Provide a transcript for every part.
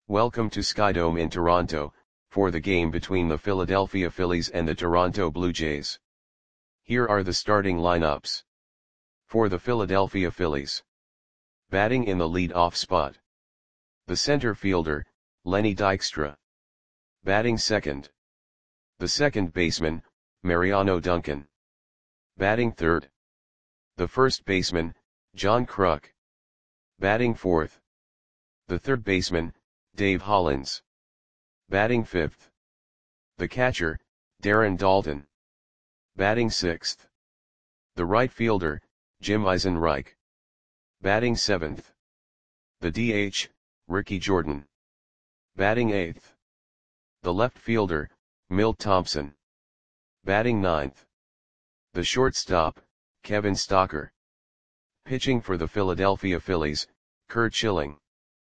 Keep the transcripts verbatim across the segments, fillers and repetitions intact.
Welcome to Skydome in Toronto, for the game between the Philadelphia Phillies and the Toronto Blue Jays. Here are the starting lineups. For the Philadelphia Phillies. Batting in the lead-off spot. The center fielder, Lenny Dykstra. Batting second. The second baseman, Mariano Duncan. Batting third. The first baseman, John Kruk. Batting fourth. The third baseman, Dave Hollins. Batting fifth. The catcher, Darren Daulton. Batting sixth. The right fielder, Jim Eisenreich. Batting seventh. The D H, Ricky Jordan. Batting eighth. The left fielder, Milt Thompson. Batting ninth. The shortstop, Kevin Stocker. Pitching for the Philadelphia Phillies, Curt Schilling.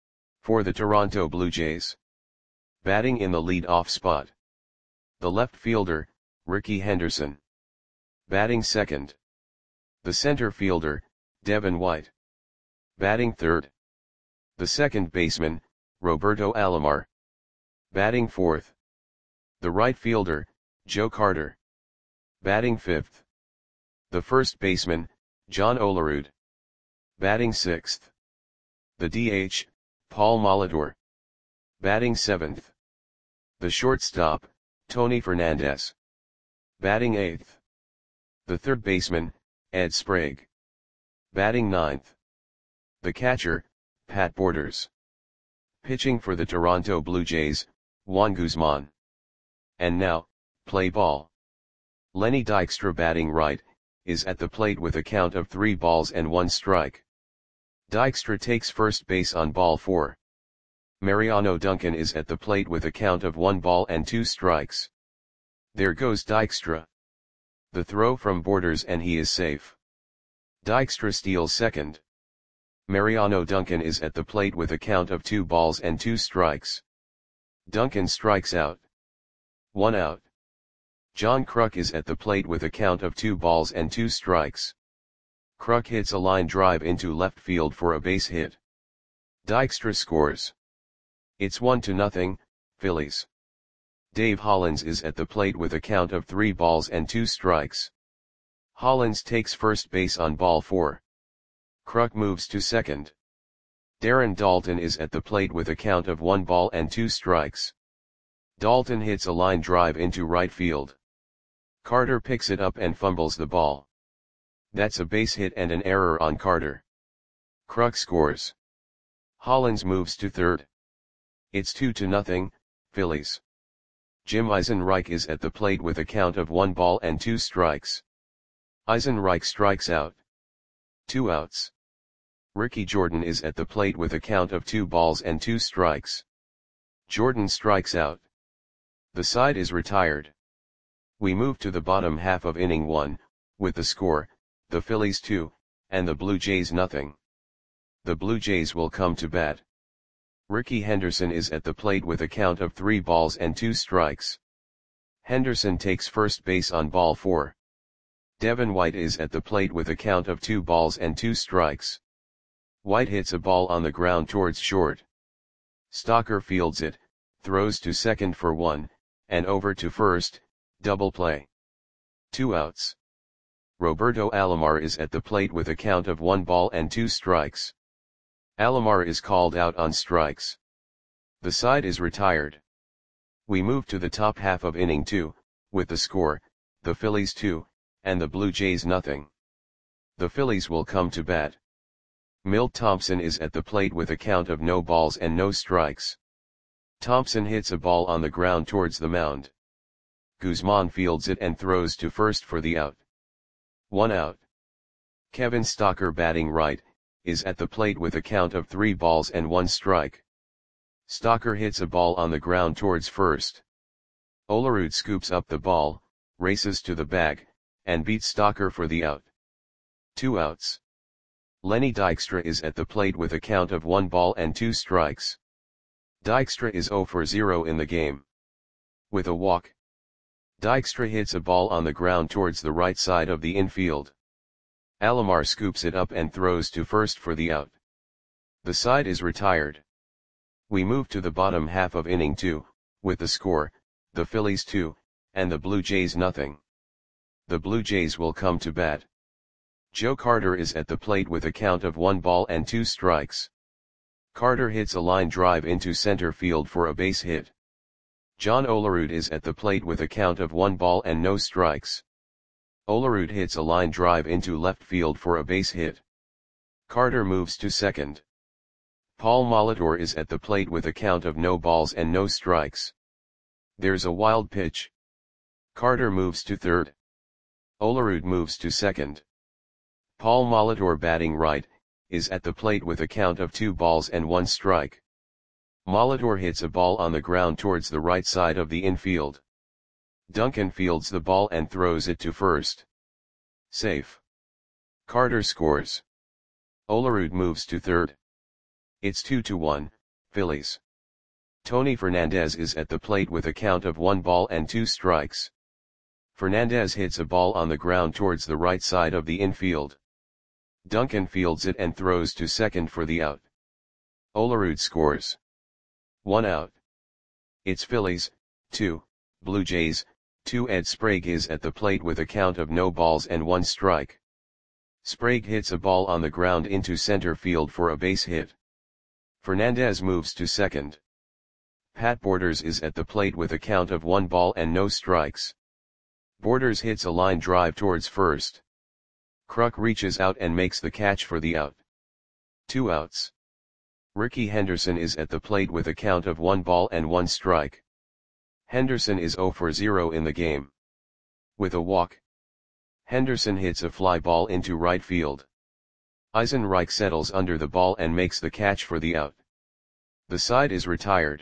For the Toronto Blue Jays. Batting in the lead-off spot. The left fielder, Rickey Henderson. Batting second. The center fielder, Devin White. Batting third. The second baseman, Roberto Alomar. Batting fourth. The right fielder, Joe Carter. Batting fifth. The first baseman, John Olerud. Batting sixth. The D H, Paul Molitor. Batting seventh. The shortstop, Tony Fernandez. Batting eighth. The third baseman, Ed Sprague. Batting ninth. The catcher, Pat Borders. Pitching for the Toronto Blue Jays, Juan Guzman. And now, play ball. Lenny Dykstra batting right, is at the plate with a count of three balls and one strike. Dykstra takes first base on ball four. Mariano Duncan is at the plate with a count of one ball and two strikes. There goes Dykstra. The throw from Borders and he is safe. Dykstra steals second. Mariano Duncan is at the plate with a count of two balls and two strikes. Duncan strikes out. One out. John Kruk is at the plate with a count of two balls and two strikes. Kruk hits a line drive into left field for a base hit. Dykstra scores. It's one to nothing, Phillies. Dave Hollins is at the plate with a count of three balls and two strikes. Hollins takes first base on ball four. Kruk moves to second. Darren Daulton is at the plate with a count of one ball and two strikes. Daulton hits a line drive into right field. Carter picks it up and fumbles the ball. That's a base hit and an error on Carter. Kruk scores. Hollins moves to third. It's two to nothing, Phillies. Jim Eisenreich is at the plate with a count of one ball and two strikes. Eisenreich strikes out. Two outs. Ricky Jordan is at the plate with a count of two balls and two strikes. Jordan strikes out. The side is retired. We move to the bottom half of inning one, with the score, the Phillies two, and the Blue Jays nothing. The Blue Jays will come to bat. Rickey Henderson is at the plate with a count of three balls and two strikes. Henderson takes first base on ball four. Devin White is at the plate with a count of two balls and two strikes. White hits a ball on the ground towards short. Stocker fields it, throws to second for one, and over to first, double play. Two outs. Roberto Alomar is at the plate with a count of one ball and two strikes. Alomar is called out on strikes. The side is retired. We move to the top half of inning two, with the score, the Phillies two, and the Blue Jays nothing. The Phillies will come to bat. Milt Thompson is at the plate with a count of no balls and no strikes. Thompson hits a ball on the ground towards the mound. Guzman fields it and throws to first for the out. One out. Kevin Stocker batting right, is at the plate with a count of three balls and one strike. Stocker hits a ball on the ground towards first. Olerud scoops up the ball, races to the bag, and beats Stocker for the out. Two outs. Lenny Dykstra is at the plate with a count of one ball and two strikes. Dykstra is zero for zero in the game. With a walk. Dykstra hits a ball on the ground towards the right side of the infield. Alomar scoops it up and throws to first for the out. The side is retired. We move to the bottom half of inning two, with the score, the Phillies two, and the Blue Jays nothing. The Blue Jays will come to bat. Joe Carter is at the plate with a count of one ball and two strikes. Carter hits a line drive into center field for a base hit. John Olerud is at the plate with a count of one ball and no strikes. Olerud hits a line drive into left field for a base hit. Carter moves to second. Paul Molitor is at the plate with a count of no balls and no strikes. There's a wild pitch. Carter moves to third. Olerud moves to second. Paul Molitor, batting right, is at the plate with a count of two balls and one strike. Molitor hits a ball on the ground towards the right side of the infield. Duncan fields the ball and throws it to first. Safe. Carter scores. Olerud moves to third. It's two to one, Phillies. Tony Fernandez is at the plate with a count of one ball and two strikes. Fernandez hits a ball on the ground towards the right side of the infield. Duncan fields it and throws to second for the out. Olerud scores. One out. It's Phillies, two, Blue Jays, two. Ed Sprague is at the plate with a count of no balls and one strike. Sprague hits a ball on the ground into center field for a base hit. Fernandez moves to second. Pat Borders is at the plate with a count of one ball and no strikes. Borders hits a line drive towards first. Kruk reaches out and makes the catch for the out. Two outs. Ricky Henderson is at the plate with a count of one ball and one strike. Henderson is zero for zero in the game. With a walk, Henderson hits a fly ball into right field. Eisenreich settles under the ball and makes the catch for the out. The side is retired.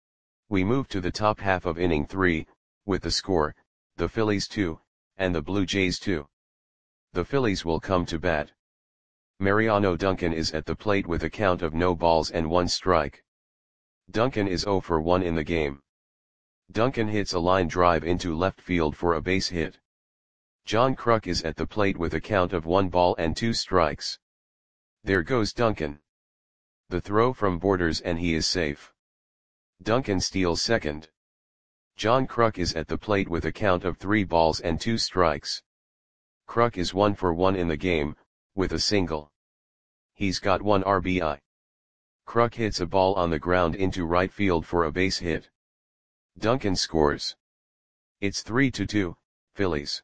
We move to the top half of inning three, with the score, the Phillies two, and the Blue Jays two. The Phillies will come to bat. Mariano Duncan is at the plate with a count of no balls and one strike. Duncan is zero for one in the game. Duncan hits a line drive into left field for a base hit. John Kruk is at the plate with a count of one ball and two strikes. There goes Duncan. The throw from Borders and he is safe. Duncan steals second. John Kruk is at the plate with a count of three balls and two strikes. Kruk is one for one in the game, with a single. He's got one R B I. Kruk hits a ball on the ground into right field for a base hit. Duncan scores. It's three to two, Phillies.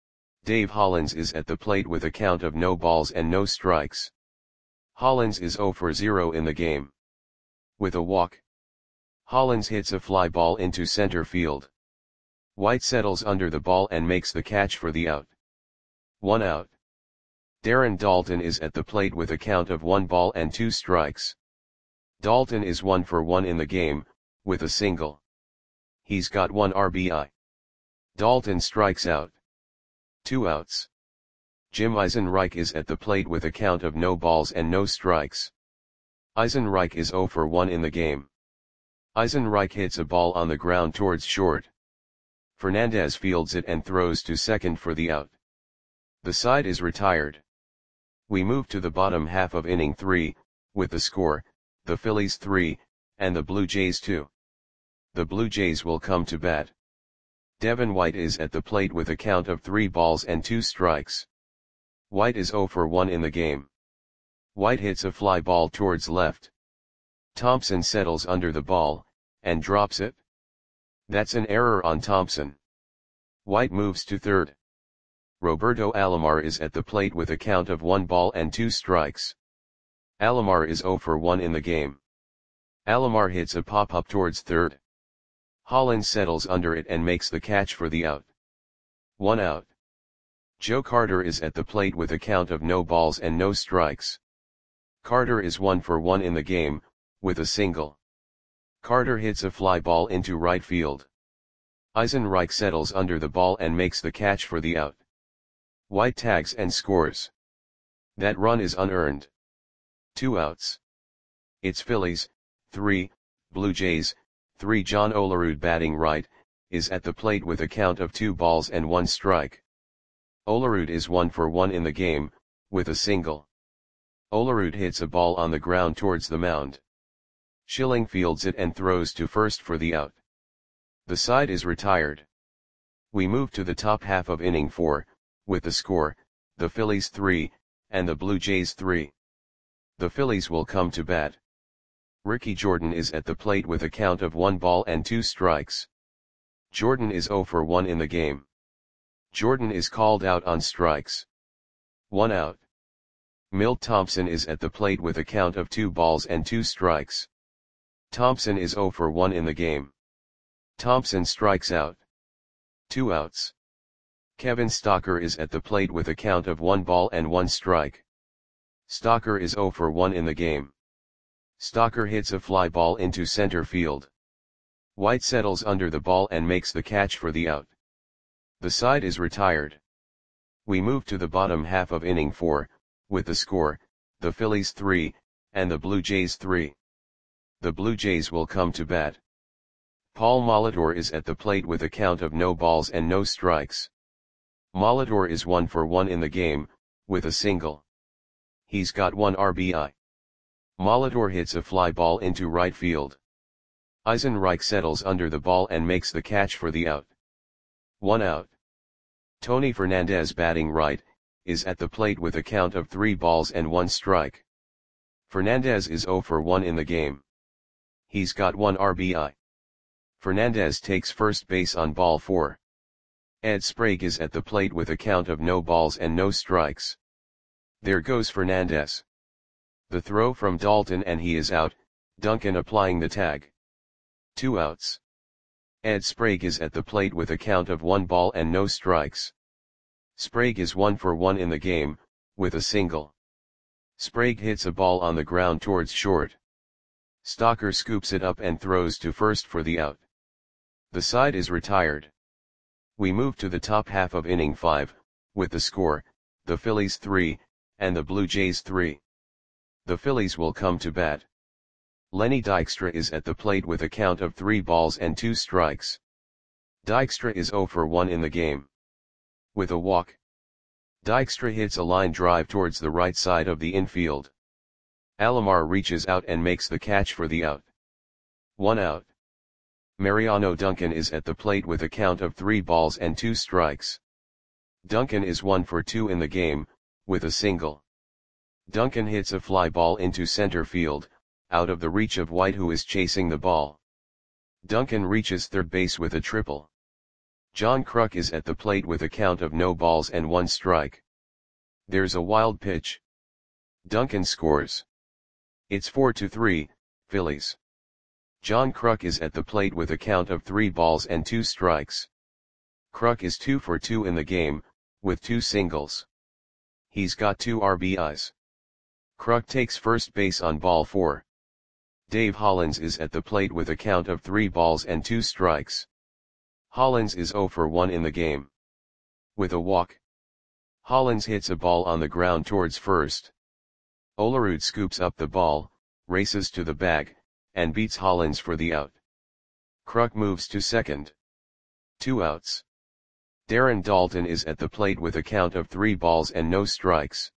Dave Hollins is at the plate with a count of no balls and no strikes. Hollins is zero for zero in the game. With a walk, Hollins hits a fly ball into center field. White settles under the ball and makes the catch for the out. One out. Darren Daulton is at the plate with a count of one ball and two strikes. Daulton is one for one in the game, with a single. He's got one R B I. Daulton strikes out. Two outs. Jim Eisenreich is at the plate with a count of no balls and no strikes. Eisenreich is zero for one in the game. Eisenreich hits a ball on the ground towards short. Fernandez fields it and throws to second for the out. The side is retired. We move to the bottom half of inning three, with the score, the Phillies three, and the Blue Jays two. The Blue Jays will come to bat. Devin White is at the plate with a count of three balls and two strikes. White is zero for one in the game. White hits a fly ball towards left. Thompson settles under the ball, and drops it. That's an error on Thompson. White moves to third. Roberto Alomar is at the plate with a count of one ball and two strikes. Alomar is zero for one in the game. Alomar hits a pop-up towards third. Hollins settles under it and makes the catch for the out. One out. Joe Carter is at the plate with a count of no balls and no strikes. Carter is one for one in the game, with a single. Carter hits a fly ball into right field. Eisenreich settles under the ball and makes the catch for the out. White tags and scores. That run is unearned. Two outs. It's Phillies, three, Blue Jays, three. John Olerud, batting right, is at the plate with a count of two balls and one strike. Olerud is one for one in the game, with a single. Olerud hits a ball on the ground towards the mound. Schilling fields it and throws to first for the out. The side is retired. We move to the top half of inning four, with the score, the Phillies three, and the Blue Jays three. The Phillies will come to bat. Ricky Jordan is at the plate with a count of one ball and two strikes. Jordan is zero for one in the game. Jordan is called out on strikes. One out. Milt Thompson is at the plate with a count of two balls and two strikes. Thompson is zero for one in the game. Thompson strikes out. Two outs. Kevin Stocker is at the plate with a count of one ball and one strike. Stocker is zero for one in the game. Stocker hits a fly ball into center field. White settles under the ball and makes the catch for the out. The side is retired. We move to the bottom half of inning four, with the score, the Phillies three, and the Blue Jays three. The Blue Jays will come to bat. Paul Molitor is at the plate with a count of no balls and no strikes. Molitor is one for one in the game, with a single. He's got one R B I. Molitor hits a fly ball into right field. Eisenreich settles under the ball and makes the catch for the out. One out. Tony Fernandez, batting right, is at the plate with a count of three balls and one strike. Fernandez is zero for one in the game. He's got one R B I. Fernandez takes first base on ball four. Ed Sprague is at the plate with a count of no balls and no strikes. There goes Fernandez. The throw from Dalton and he is out, Duncan applying the tag. Two outs. Ed Sprague is at the plate with a count of one ball and no strikes. Sprague is one for one in the game, with a single. Sprague hits a ball on the ground towards short. Stocker scoops it up and throws to first for the out. The side is retired. We move to the top half of inning five, with the score, the Phillies three, and the Blue Jays three. The Phillies will come to bat. Lenny Dykstra is at the plate with a count of three balls and two strikes. Dykstra is zero for one in the game. With a walk. Dykstra hits a line drive towards the right side of the infield. Alomar reaches out and makes the catch for the out. One out. Mariano Duncan is at the plate with a count of three balls and two strikes. Duncan is one for two in the game, with a single. Duncan hits a fly ball into center field, out of the reach of White, who is chasing the ball. Duncan reaches third base with a triple. John Kruk is at the plate with a count of no balls and one strike. There's a wild pitch. Duncan scores. It's four to three, Phillies. John Kruk is at the plate with a count of three balls and two strikes. Kruk is two for two in the game, with two singles. He's got two R B Is. Kruk takes first base on ball four. Dave Hollins is at the plate with a count of three balls and two strikes. Hollins is zero for one in the game. With a walk. Hollins hits a ball on the ground towards first. Olerud scoops up the ball, races to the bag, and beats Hollins for the out. Kruk moves to second. Two outs. Darren Dalton is at the plate with a count of three balls and no strikes.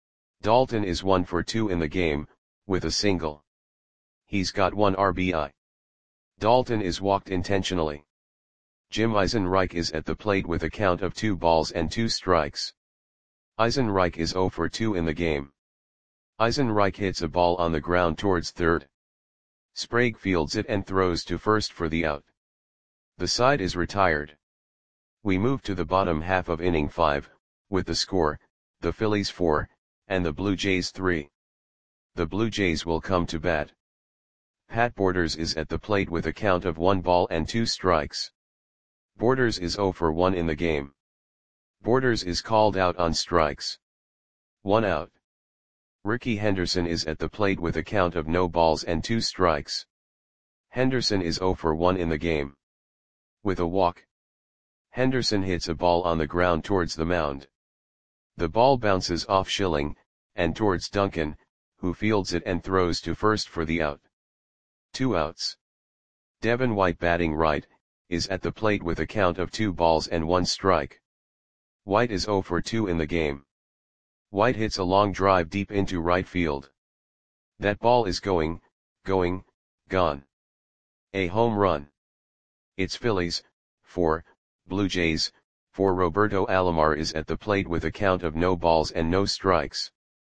Dalton is one for two in the game, with a single. He's got one R B I. Dalton is walked intentionally. Jim Eisenreich is at the plate with a count of two balls and two strikes. Eisenreich is zero for two in the game. Eisenreich hits a ball on the ground towards third. Sprague fields it and throws to first for the out. The side is retired. We move to the bottom half of inning five, with the score, the Phillies four, and the Blue Jays three. The Blue Jays will come to bat. Pat Borders is at the plate with a count of one ball and two strikes. Borders is zero for one in the game. Borders is called out on strikes. One out. Ricky Henderson is at the plate with a count of no balls and two strikes. Henderson is zero for one in the game. With a walk. Henderson hits a ball on the ground towards the mound. The ball bounces off Schilling, and towards Duncan, who fields it and throws to first for the out. Two outs. Devin White, batting right, is at the plate with a count of two balls and one strike. White is zero for two in the game. White hits a long drive deep into right field. That ball is going, going, gone. A home run. It's Phillies, four, Blue Jays, four. Roberto Alomar is at the plate with a count of no balls and no strikes.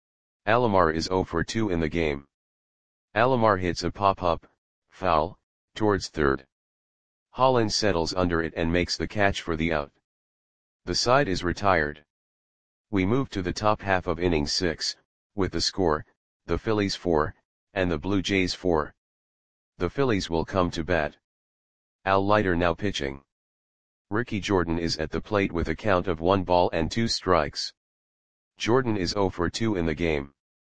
Alomar is zero for two in the game. Alomar hits a pop-up, foul, towards third. Hollins settles under it and makes the catch for the out. The side is retired. We move to the top half of inning six, with the score, the Phillies four, and the Blue Jays four. The Phillies will come to bat. Al Leiter now pitching. Ricky Jordan is at the plate with a count of one ball and two strikes. Jordan is zero for two in the game.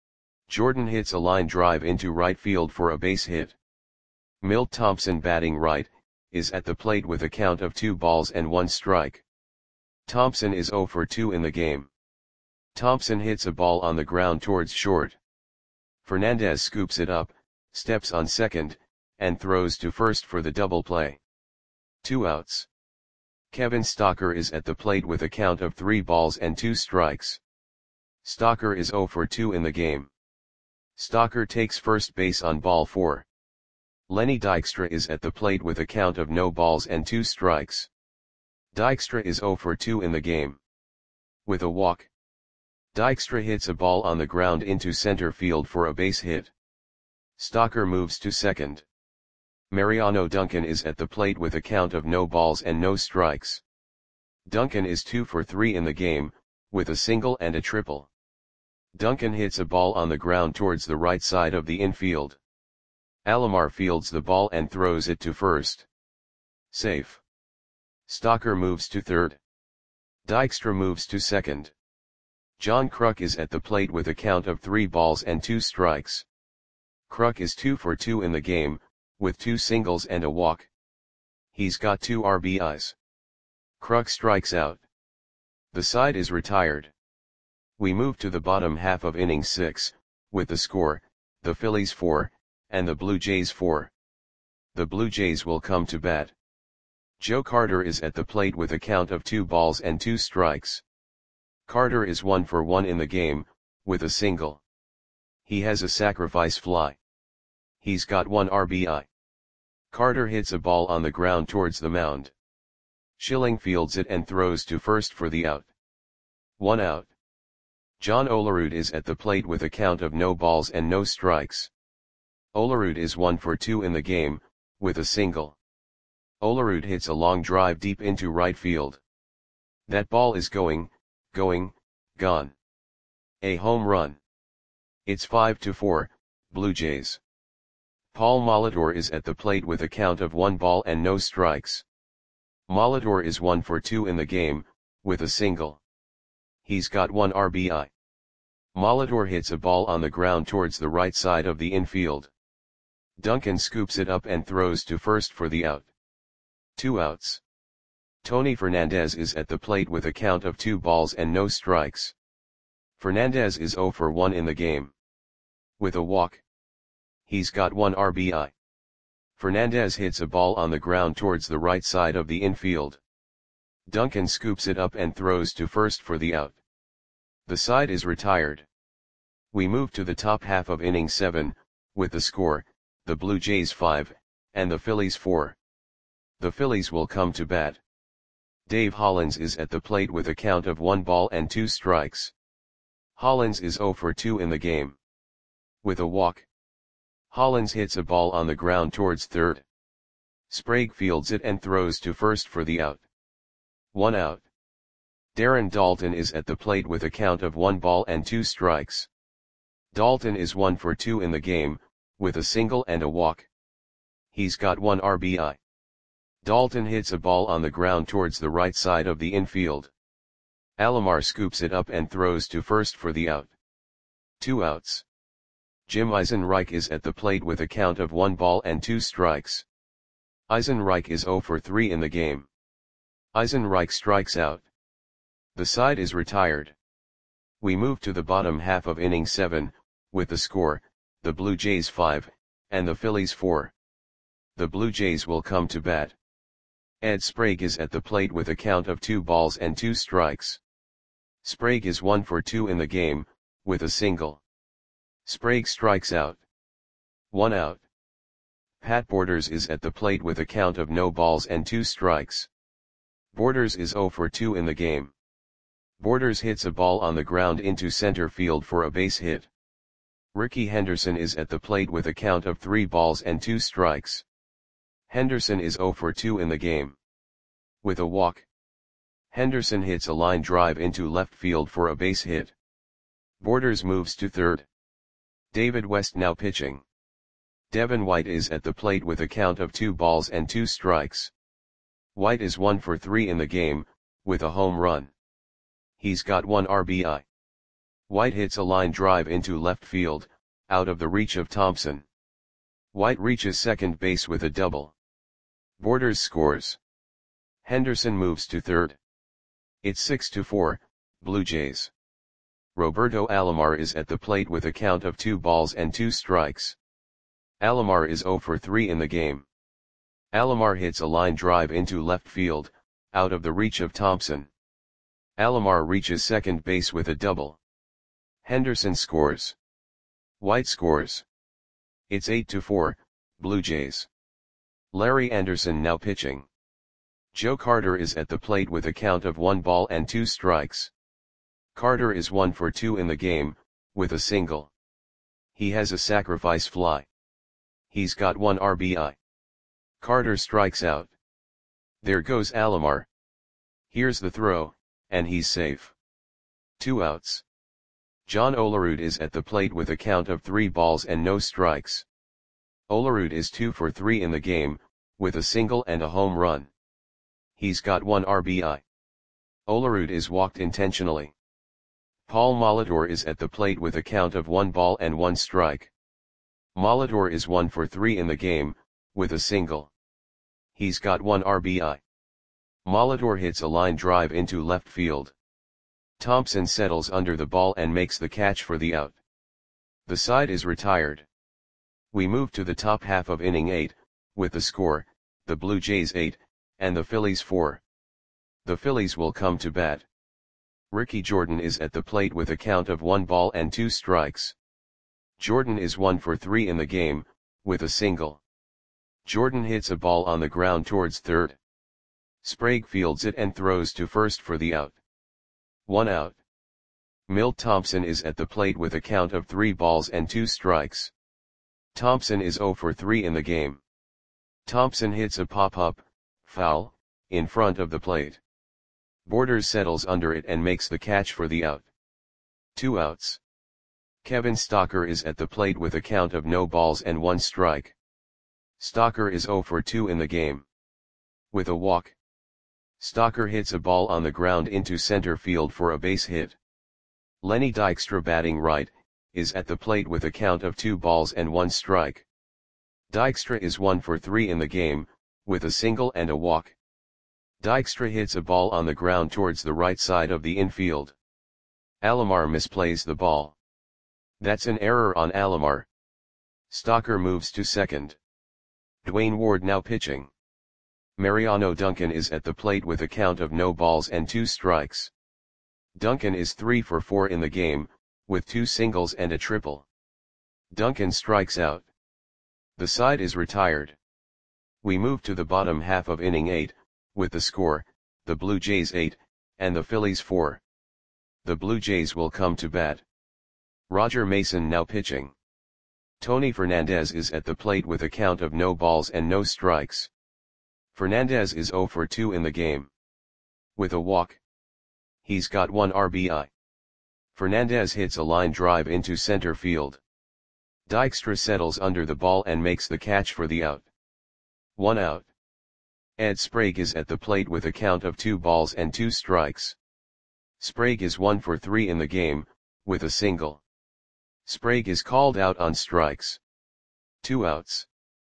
Jordan hits a line drive into right field for a base hit. Milt Thompson, batting right, is at the plate with a count of two balls and one strike. Thompson is zero for two in the game. Thompson hits a ball on the ground towards short. Fernandez scoops it up, steps on second, and throws to first for the double play. Two outs. Kevin Stocker is at the plate with a count of three balls and two strikes. Stocker is zero for two in the game. Stocker takes first base on ball four. Lenny Dykstra is at the plate with a count of no balls and two strikes. Dykstra is zero for two in the game. With a walk. Dykstra hits a ball on the ground into center field for a base hit. Stocker moves to second. Mariano Duncan is at the plate with a count of no balls and no strikes. Duncan is two for three in the game, with a single and a triple. Duncan hits a ball on the ground towards the right side of the infield. Alomar fields the ball and throws it to first. Safe. Stocker moves to third. Dykstra moves to second. John Kruk is at the plate with a count of three balls and two strikes. Kruk is two for two in the game, with two singles and a walk. He's got two R B Is. Kruk strikes out. The side is retired. We move to the bottom half of inning six, with the score, the Phillies four, and the Blue Jays four. The Blue Jays will come to bat. Joe Carter is at the plate with a count of two balls and two strikes. Carter is one for one in the game, with a single. He has a sacrifice fly. He's got one R B I. Carter hits a ball on the ground towards the mound. Schilling fields it and throws to first for the out. One out. John Olerud is at the plate with a count of no balls and no strikes. Olerud is one for two in the game, with a single. Olerud hits a long drive deep into right field. That ball is going, going, gone. A home run. It's five to four, Blue Jays. Paul Molitor is at the plate with a count of one ball and no strikes. Molitor is one for two in the game, with a single. He's got one R B I. Molitor hits a ball on the ground towards the right side of the infield. Duncan scoops it up and throws to first for the out. Two outs. Tony Fernandez is at the plate with a count of two balls and no strikes. Fernandez is zero for one in the game. With a walk. He's got one R B I. Fernandez hits a ball on the ground towards the right side of the infield. Duncan scoops it up and throws to first for the out. The side is retired. We move to the top half of inning seven, with the score, the Blue Jays five, and the Phillies four. The Phillies will come to bat. Dave Hollins is at the plate with a count of one ball and two strikes. Hollins is zero for two in the game. With a walk. Hollins hits a ball on the ground towards third. Sprague fields it and throws to first for the out. One out. Darren Daulton is at the plate with a count of one ball and two strikes. Daulton is one for two in the game, with a single and a walk. He's got one R B I. Daulton hits a ball on the ground towards the right side of the infield. Alomar scoops it up and throws to first for the out. Two outs. Jim Eisenreich is at the plate with a count of one ball and two strikes. Eisenreich is zero for three in the game. Eisenreich strikes out. The side is retired. We move to the bottom half of inning seven, with the score, the Blue Jays five, and the Phillies four. The Blue Jays will come to bat. Ed Sprague is at the plate with a count of two balls and two strikes. Sprague is one for two in the game, with a single. Sprague strikes out. One out. Pat Borders is at the plate with a count of no balls and two strikes. Borders is zero for two in the game. Borders hits a ball on the ground into center field for a base hit. Rickey Henderson is at the plate with a count of three balls and two strikes. Henderson is zero for two in the game. With a walk, Henderson hits a line drive into left field for a base hit. Borders moves to third. David West now pitching. Devin White is at the plate with a count of two balls and two strikes. White is one for three in the game, with a home run. He's got one R B I. White hits a line drive into left field, out of the reach of Thompson. White reaches second base with a double. Borders scores. Henderson moves to third. It's six to four, Blue Jays. Roberto Alomar is at the plate with a count of two balls and two strikes. Alomar is zero for three in the game. Alomar hits a line drive into left field, out of the reach of Thompson. Alomar reaches second base with a double. Henderson scores. White scores. It's eight to four, Blue Jays. Larry Anderson now pitching. Joe Carter is at the plate with a count of one ball and two strikes. Carter is one for two in the game, with a single. He has a sacrifice fly. He's got one R B I. Carter strikes out. There goes Alomar. Here's the throw, and he's safe. Two outs. John Olerud is at the plate with a count of three balls and no strikes. Olerud is two for three in the game, with a single and a home run. He's got one R B I. Olerud is walked intentionally. Paul Molitor is at the plate with a count of one ball and one strike. Molitor is one for three in the game, with a single. He's got one R B I. Molitor hits a line drive into left field. Thompson settles under the ball and makes the catch for the out. The side is retired. We move to the top half of inning eight, with the score, the Blue Jays eight, and the Phillies four. The Phillies will come to bat. Ricky Jordan is at the plate with a count of one ball and two strikes. Jordan is one for three in the game, with a single. Jordan hits a ball on the ground towards third. Sprague fields it and throws to first for the out. One out. Milt Thompson is at the plate with a count of three balls and two strikes. Thompson is zero for three in the game. Thompson hits a pop-up, foul, in front of the plate. Borders settles under it and makes the catch for the out. Two outs. Kevin Stocker is at the plate with a count of no balls and one strike. Stocker is zero for two in the game. With a walk, Stocker hits a ball on the ground into center field for a base hit. Lenny Dykstra, batting right, is at the plate with a count of two balls and one strike. Dykstra is one for three in the game, with a single and a walk. Dykstra hits a ball on the ground towards the right side of the infield. Alomar misplays the ball. That's an error on Alomar. Stocker moves to second. Dwayne Ward now pitching. Mariano Duncan is at the plate with a count of no balls and two strikes. Duncan is three for four in the game, with two singles and a triple. Duncan strikes out. The side is retired. We move to the bottom half of inning eight, with the score, the Blue Jays eight, and the Phillies four. The Blue Jays will come to bat. Roger Mason now pitching. Tony Fernandez is at the plate with a count of no balls and no strikes. Fernandez is zero for two in the game. With a walk, he's got one R B I. Fernandez hits a line drive into center field. Dykstra settles under the ball and makes the catch for the out. One out. Ed Sprague is at the plate with a count of two balls and two strikes. Sprague is one for three in the game, with a single. Sprague is called out on strikes. Two outs.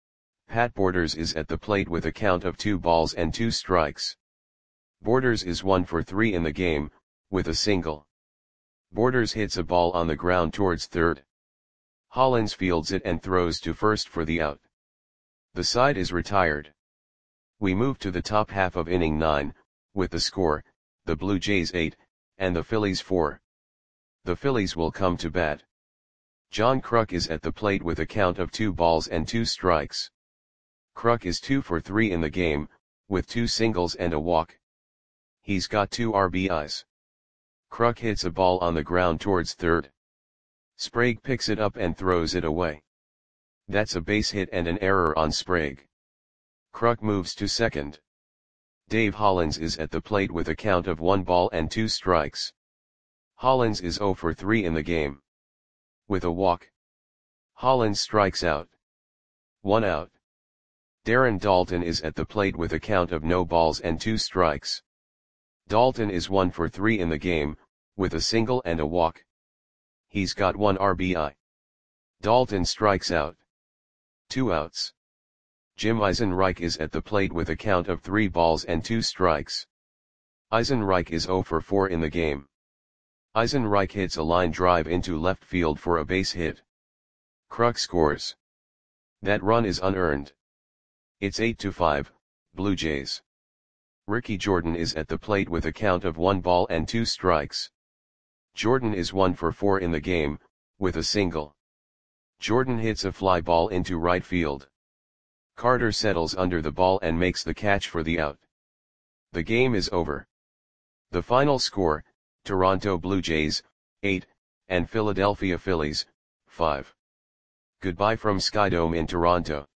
Pat Borders is at the plate with a count of two balls and two strikes. Borders is one for three in the game, with a single. Borders hits a ball on the ground towards third. Hollins fields it and throws to first for the out. The side is retired. We move to the top half of inning nine, with the score, the Blue Jays eight, and the Phillies four. The Phillies will come to bat. John Kruk is at the plate with a count of two balls and two strikes. Kruk is two for three in the game, with two singles and a walk. He's got two R B Is. Kruk hits a ball on the ground towards third. Sprague picks it up and throws it away. That's a base hit and an error on Sprague. Kruk moves to second. Dave Hollins is at the plate with a count of one ball and two strikes. Hollins is zero for three in the game. With a walk, Hollins strikes out. One out. Darren Daulton is at the plate with a count of no balls and two strikes. Daulton is one for three in the game, with a single and a walk. He's got one R B I. Daulton strikes out. Two outs. Jim Eisenreich is at the plate with a count of three balls and two strikes. Eisenreich is zero for four in the game. Eisenreich hits a line drive into left field for a base hit. Kruk scores. That run is unearned. It's eight to five, Blue Jays. Ricky Jordan is at the plate with a count of one ball and two strikes. Jordan is one for four in the game, with a single. Jordan hits a fly ball into right field. Carter settles under the ball and makes the catch for the out. The game is over. The final score, Toronto Blue Jays, eight, and Philadelphia Phillies, five. Goodbye from Skydome in Toronto.